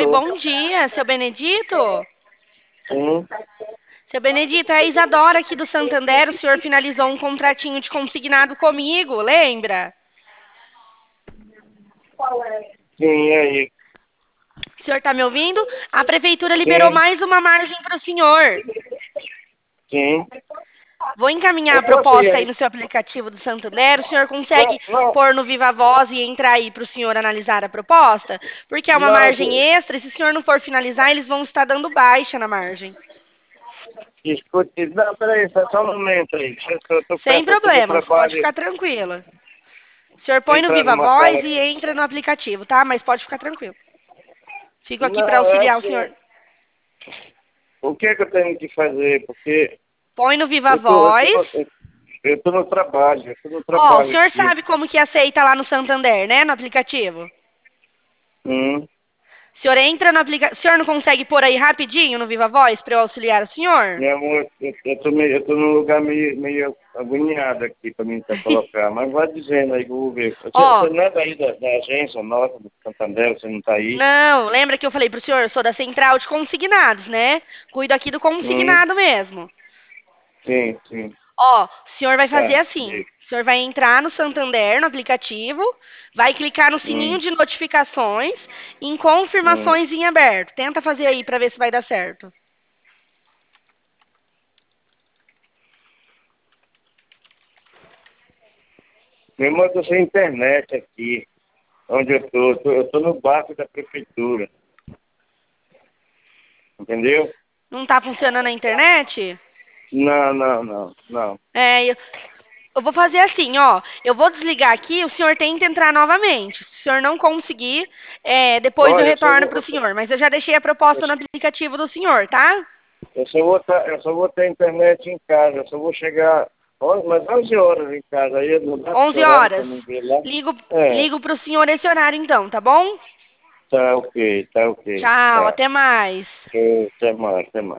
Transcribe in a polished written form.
Oi, Alô? bom dia, seu Benedito. Sim. Seu Benedito, é a Isadora aqui do Santander. O senhor finalizou um contratinho de consignado comigo, lembra? Sim, e aí? O senhor está me ouvindo? A prefeitura liberou Sim, mais uma margem para o senhor. sim. Vou encaminhar Eu a posso ir proposta aí aí? no seu aplicativo do Santander. O senhor consegue Não, não, pôr no Viva Voz e entrar aí para o senhor analisar a proposta? Porque é uma não. margem extra e se o senhor não for finalizar, eles vão estar dando baixa na margem. Escute, não, peraí, só um momento aí. Eu tô Sem perto aqui do problemas, pode trabalho. ficar tranquilo. O senhor põe no Entrar Viva numa Voz sala e aqui. entra no aplicativo, tá? Mas pode ficar tranquilo. Fico aqui para Não, é auxiliar o senhor. assim, o que é que eu tenho que fazer? Porque Põe no Viva eu tô, eu tô, Voz. no, eu tô no trabalho, eu tô no Ó, o trabalho senhor aqui. sabe como que aceita lá no Santander, né? No aplicativo. Hum. O senhor entra no aplicativo. O senhor não consegue pôr aí rapidinho no Viva Voz para eu auxiliar o senhor? Meu amor, eu tô num lugar meio agoniado aqui para mim colocar, mas vai dizendo aí que eu vou ver. Você Ó, não é daí da agência nossa, do Santander, você não está aí? não, lembra que eu falei pro senhor? Eu sou da central de consignados, né? Cuido aqui do Hum, consignado mesmo. sim, sim, Ó, o senhor vai fazer tá. assim. O senhor vai entrar no Santander, no aplicativo, vai clicar no sininho Hum, de notificações em hum. confirmações em aberto. Tenta fazer aí para ver se vai dar certo. Meu irmão, eu tô sem internet aqui, onde eu tô no barco da prefeitura, entendeu? Não tá funcionando a internet? Não, não, não, não. É, eu vou fazer assim, ó. Eu vou desligar aqui, o senhor tenta entrar novamente. Se o senhor não conseguir, depois eu Olha, retorno para o senhor. Mas eu já deixei a eu, proposta no aplicativo do senhor, tá? eu só vou ter internet em casa, eu só vou chegar umas 11 horas em casa, aí não dá esse 11 horário para horas. mim ver lá. Ligo, É, ligo para o senhor esse horário então, tá bom? tá ok, tá ok, Tchau, tá. até mais. Até mais, até mais.